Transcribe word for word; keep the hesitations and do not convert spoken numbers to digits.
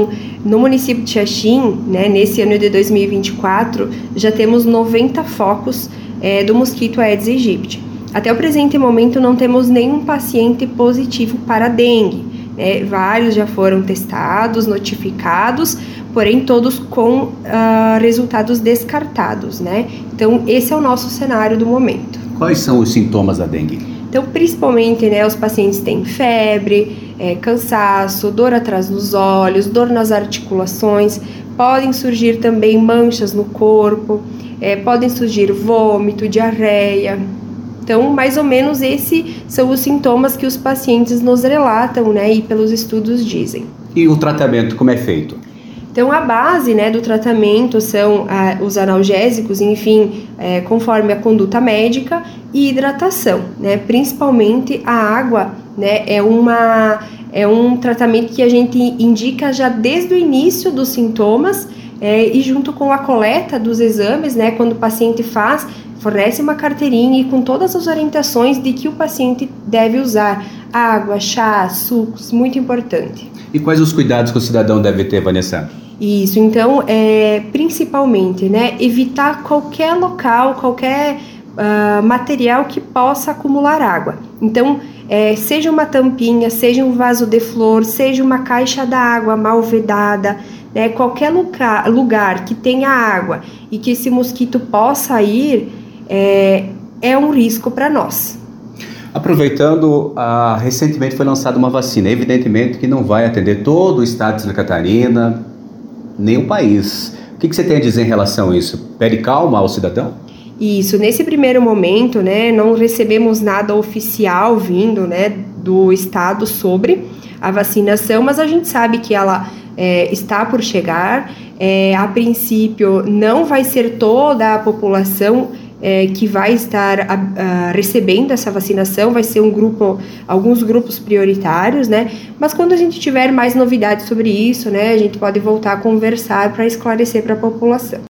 No município de Xaxim, né, nesse ano de dois mil e vinte e quatro, já temos noventa focos é, do mosquito Aedes aegypti. Até o presente momento não temos nenhum paciente positivo para dengue. Né? Vários já foram testados, notificados, porém todos com uh, resultados descartados. Né? Então esse é o nosso cenário do momento. Quais são os sintomas da dengue? Então, principalmente, né, os pacientes têm febre, é, cansaço, dor atrás dos olhos, dor nas articulações, podem surgir também manchas no corpo, é, podem surgir vômito, diarreia. Então, mais ou menos esses são os sintomas que os pacientes nos relatam, né, e pelos estudos dizem. E o tratamento, como é feito? Então, a base, né, do tratamento são ah, os analgésicos, enfim, é, conforme a conduta médica, e hidratação, né, principalmente a água, né, é, uma, é um tratamento que a gente indica já desde o início dos sintomas é, e junto com a coleta dos exames, né, quando o paciente faz, fornece uma carteirinha e com todas as orientações de que o paciente deve usar água, chá, sucos, muito importante. E quais os cuidados que o cidadão deve ter, Vanessa? Isso, então, é, principalmente, né, evitar qualquer local, qualquer uh, material que possa acumular água. Então, é, seja uma tampinha, seja um vaso de flor, seja uma caixa d'água mal vedada, né, qualquer lugar, lugar que tenha água e que esse mosquito possa ir, é, é um risco para nós. Aproveitando, ah, recentemente foi lançada uma vacina, evidentemente que não vai atender todo o estado de Santa Catarina, nem o país. O que, que você tem a dizer em relação a isso? Pede calma ao cidadão? Isso, nesse primeiro momento, né, não recebemos nada oficial vindo, né, do estado sobre a vacinação, mas a gente sabe que ela é, está por chegar. É, a princípio, não vai ser toda a população é, que vai estar a, a, recebendo essa vacinação, vai ser um grupo, alguns grupos prioritários, né? Mas quando a gente tiver mais novidades sobre isso, né, a gente pode voltar a conversar para esclarecer para a população.